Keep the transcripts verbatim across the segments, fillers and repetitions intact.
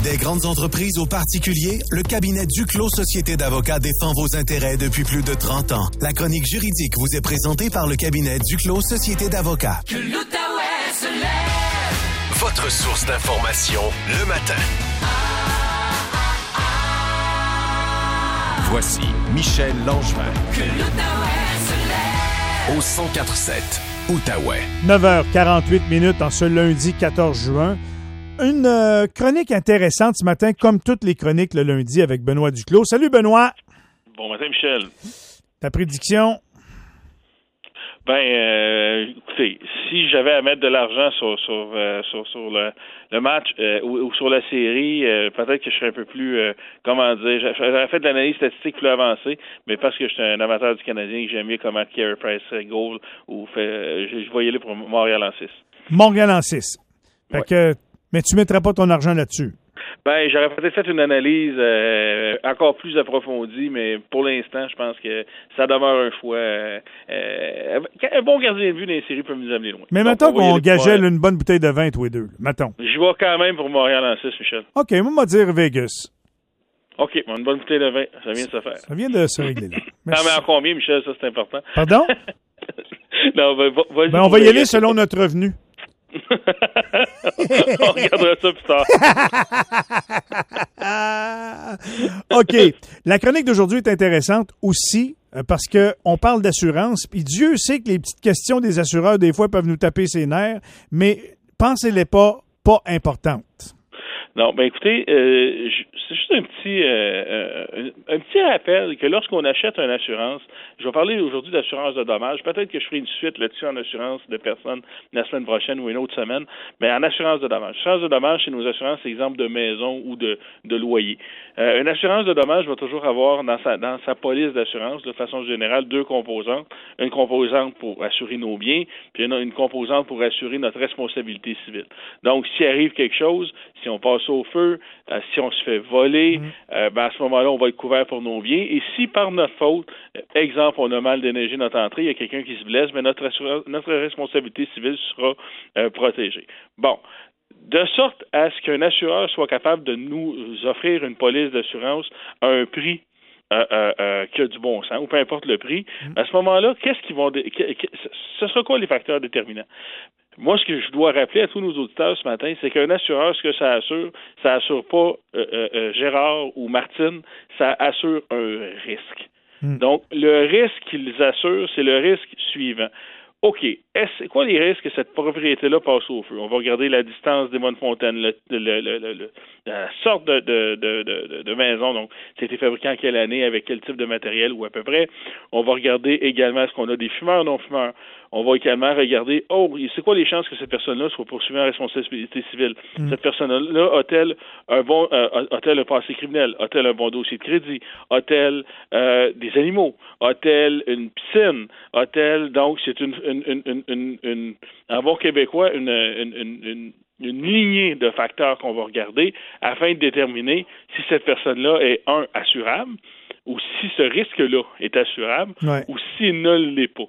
Des grandes entreprises aux particuliers, le cabinet Duclos Société d'avocats défend vos intérêts depuis plus de trente ans. La chronique juridique vous est présentée par le cabinet Duclos Société d'avocats. Que l'Outaouais se lève. Votre source d'information le matin. Ah, ah, ah. Voici Michel Langevin. Que l'Outaouais se lève. Au cent quatre sept, Outaouais. neuf heures quarante-huit minutes en ce lundi quatorze juin. Une euh, chronique intéressante ce matin, comme toutes les chroniques le lundi avec Benoît Duclos. Salut Benoît! Bon matin, Michel. Ta prédiction? Ben, euh, écoutez, si j'avais à mettre de l'argent sur sur euh, sur, sur le, le match euh, ou, ou sur la série, euh, peut-être que je serais un peu plus, euh, comment dire, j'aurais fait de l'analyse statistique plus avancée, mais parce que je suis un amateur du Canadien et que j'aime mieux comment Carey Price goal ou fait, euh, je, je vais y aller pour Montréal en six. Montréal en six. Fait ouais. que, mais tu ne mettrais pas ton argent là-dessus? Ben, j'aurais peut-être fait une analyse euh, encore plus approfondie, mais pour l'instant, je pense que ça demeure un choix. Euh, euh, un bon gardien de but dans les séries peut nous amener loin. Mais mettons qu'on gageait une bonne bouteille de vin, tous les deux. Mettons. Je vais quand même pour Montréal en six, Michel. OK, moi, on va dire Vegas. OK, une bonne bouteille de vin, ça vient de se faire. Ça vient de se régler là. Ah, mais en combien, Michel, ça, c'est important. Pardon? Non, ben, vas-y. Ben, on va y aller selon notre revenu. On regardera ça plus tard. OK. La chronique d'aujourd'hui est intéressante aussi euh, parce qu'on parle d'assurance. Puis Dieu sait que les petites questions des assureurs, des fois, peuvent nous taper ses nerfs, mais pensez-les pas, pas importantes. Non, ben écoutez, euh, c'est juste un petit euh, un, un petit rappel que lorsqu'on achète une assurance, je vais parler aujourd'hui d'assurance de dommages. Peut-être que je ferai une suite là-dessus en assurance de personnes la semaine prochaine ou une autre semaine, mais en assurance de dommages. Assurance de dommages, c'est nos assurances, exemple de maison ou de, de loyer. Euh, une assurance de dommages va toujours avoir dans sa dans sa police d'assurance, de façon générale, deux composantes. Une composante pour assurer nos biens, puis une, une composante pour assurer notre responsabilité civile. Donc, s'il arrive quelque chose, si on passe au feu, euh, si on se fait voler, mmh. euh, ben à ce moment-là, on va être couvert pour nos biens. Et si par notre faute, euh, exemple, on a mal déneigé notre entrée, il y a quelqu'un qui se blesse, mais notre, assura- notre responsabilité civile sera euh, protégée. Bon. De sorte à ce qu'un assureur soit capable de nous offrir une police d'assurance à un prix Euh, euh, euh, qui a du bon sens, ou peu importe le prix, mmh. à ce moment-là, qu'est-ce qu'ils vont... Dé- que, que, ce sera quoi les facteurs déterminants? Moi, ce que je dois rappeler à tous nos auditeurs ce matin, c'est qu'un assureur, ce que ça assure, ça assure pas euh, euh, Gérard ou Martine, ça assure un risque. Mmh. Donc, le risque qu'ils assurent, c'est le risque suivant. OK, est-ce, c'est quoi les risques que cette propriété-là passe au feu? On va regarder la distance des bonnes fontaines, le, le, le, le, le, la sorte de, de, de, de, de maison, donc c'était fabriqué en quelle année, avec quel type de matériel ou à peu près. On va regarder également est-ce qu'on a des fumeurs, non-fumeurs. On va également regarder, oh, c'est quoi les chances que cette personne-là soit poursuivie en responsabilité civile? Mmh. Cette personne-là a-t-elle un bon, euh, a-t-elle un passé criminel? A-t-elle un bon dossier de crédit? A-t-elle euh, des animaux? A-t-elle une piscine? A-t-elle, donc, c'est une, une, une, une, une, une en bon québécois, une, une, une, une une lignée de facteurs qu'on va regarder afin de déterminer si cette personne-là est, un, assurable, ou si ce risque-là est assurable, ouais. ou s'il ne l'est pas.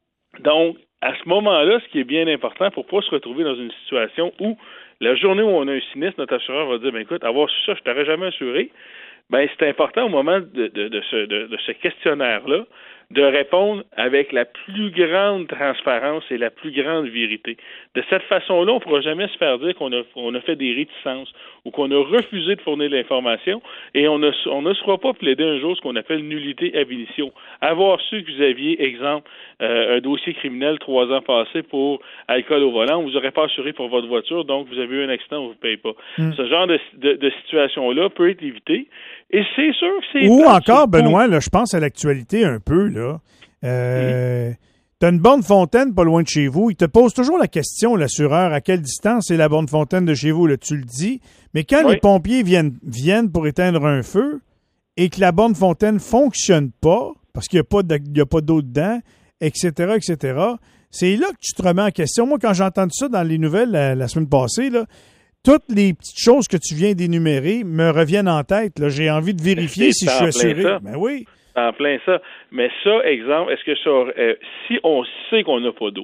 Donc, à ce moment-là, ce qui est bien important pour ne pas se retrouver dans une situation où la journée où on a un sinistre, notre assureur va dire, ben écoute, avoir su ça, je t'aurais jamais assuré. Ben, c'est important au moment de, de, de, ce, de, de ce questionnaire-là de répondre avec la plus grande transparence et la plus grande vérité. De cette façon-là, on ne pourra jamais se faire dire qu'on a, on a fait des réticences ou qu'on a refusé de fournir l'information et on ne, on ne sera pas plaider un jour ce qu'on appelle nullité ab initio. Avoir su que vous aviez, exemple, euh, un dossier criminel trois ans passés pour alcool au volant, vous n'aurez pas assuré pour votre voiture, donc vous avez eu un accident, on ne vous paye pas. Mm. Ce genre de, de, de situation-là peut être évité. Et c'est sûr que c'est... Ou encore, Benoît, là, je pense à l'actualité un peu, là. Euh, mmh. T'as une borne fontaine pas loin de chez vous. Il te pose toujours la question, l'assureur, à quelle distance est la borne fontaine de chez vous, là, tu le dis. Mais quand oui. les pompiers viennent, viennent pour éteindre un feu et que la borne fontaine fonctionne pas, parce qu'il n'y a pas de, il y a pas d'eau dedans, et cetera, et cetera, c'est là que tu te remets en question. Moi, quand j'ai entendu ça dans les nouvelles la, la semaine passée, là, toutes les petites choses que tu viens d'énumérer me reviennent en tête. Là. J'ai envie de vérifier si je suis assuré. Ça. Ben oui. En plein ça. Mais ça, exemple, est-ce que ça, euh, si on sait qu'on n'a pas d'eau,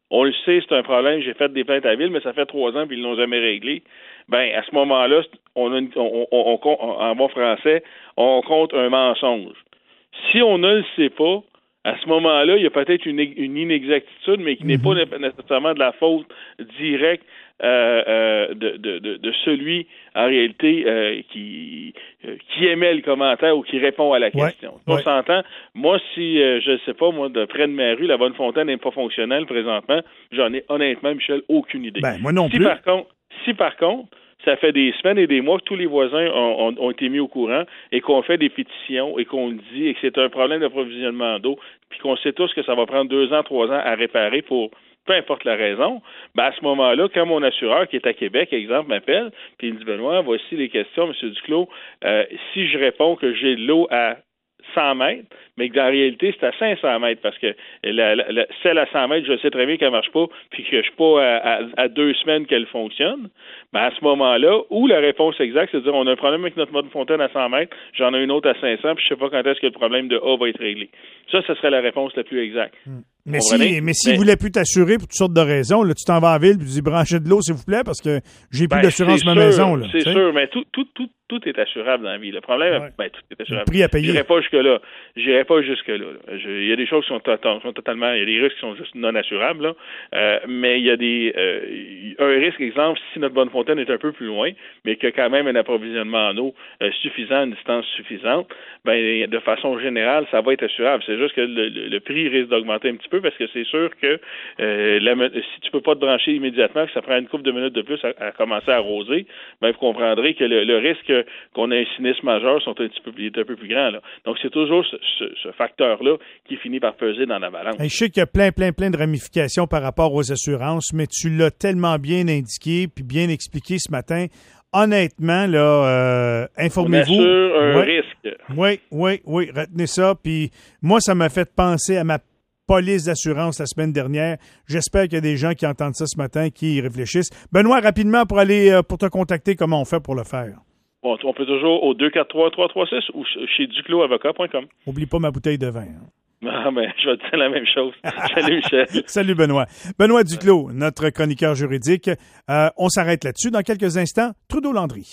on le sait, c'est un problème, j'ai fait des plaintes à la ville, mais ça fait trois ans puis ils l'ont jamais réglé. Ben, à ce moment-là, on, a une, on, on, on, en bon français, on compte un mensonge. Si on ne le sait pas, à ce moment-là, il y a peut-être une, une inexactitude, mais qui n'est mm-hmm. pas nécessairement de la faute directe euh, euh, de, de, de, de celui, en réalité, euh, qui, euh, qui émet le commentaire ou qui répond à la question. Ouais, on ouais. s'entend. Moi, si, euh, je ne sais pas, moi, de près de ma rue, la Bonne-Fontaine n'est pas fonctionnelle présentement, j'en ai honnêtement, Michel, aucune idée. Ben, moi non si plus. Par contre, si par contre, ça fait des semaines et des mois que tous les voisins ont, ont, ont été mis au courant et qu'on fait des pétitions et qu'on dit et que c'est un problème d'approvisionnement d'eau, puis qu'on sait tous que ça va prendre deux ans, trois ans à réparer pour peu importe la raison, ben à ce moment-là, quand mon assureur qui est à Québec, exemple, m'appelle, puis il me dit, Benoît, voici les questions, M. Duclos, euh, si je réponds que j'ai de l'eau à cent mètres, mais que dans la réalité, c'est à cinq cents mètres, parce que la, la, la, celle à cent mètres, je sais très bien qu'elle ne marche pas, puis que je ne suis pas à, à, à deux semaines qu'elle fonctionne, ben à ce moment-là, où la réponse exacte, c'est de dire, on a un problème avec notre Bonne-Fontaine à cent mètres, j'en ai une autre à cinq cents, puis je ne sais pas quand est-ce que le problème de A va être réglé. Ça, ce serait la réponse la plus exacte. Hum. Mais s'il si, mais si mais... voulait plus t'assurer pour toutes sortes de raisons, là, tu t'en vas en ville et tu dis branchez de l'eau, s'il vous plaît, parce que j'ai plus ben, d'assurance sur ma maison. Là, c'est sûr, mais tout, tout, tout, tout est assurable dans la vie. Le problème, ouais. ben, tout est assurable. Le prix à payer. J'irai pas jusque-là. J'irai pas jusque-là. Il y a des choses qui sont, to- sont totalement. Il y a des risques qui sont juste non assurables, là. Euh, mais il y a des. Euh, un risque, exemple, si notre Bonne-Fontaine est un peu plus loin, mais qu'il y a quand même un approvisionnement en eau euh, suffisant, à une distance suffisante, ben, de façon générale, ça va être assurable. C'est juste que le, le, le prix risque d'augmenter un petit peu parce que c'est sûr que euh, la, si tu peux pas te brancher immédiatement, que ça prend une couple de minutes de plus à, à commencer à arroser, ben vous comprendrez que le, le risque qu'on ait un sinistre majeur sont un petit peu, est un peu plus grand. Là. Donc c'est toujours ce, ce, ce facteur-là qui finit par peser dans la balance. Et je sais qu'il y a plein, plein, plein de ramifications par rapport aux assurances, mais tu l'as tellement bien indiqué puis bien expliqué ce matin. Honnêtement, là, euh, informez-vous. On assure un ouais. risque. Oui, oui, oui, retenez ça. Puis moi, ça m'a fait penser à ma police d'assurance la semaine dernière. J'espère qu'il y a des gens qui entendent ça ce matin, qui y réfléchissent. Benoît, rapidement, pour aller pour te contacter, comment on fait pour le faire? Bon, on peut toujours au deux quatre trois trois trois six ou chez duclos avocat point com. Oublie pas ma bouteille de vin. Hein. Ah ben, je vais te dire la même chose. Salut, Michel. Salut, Benoît. Benoît Duclos, notre chroniqueur juridique. Euh, on s'arrête là-dessus. Dans quelques instants, Trudeau-Landry.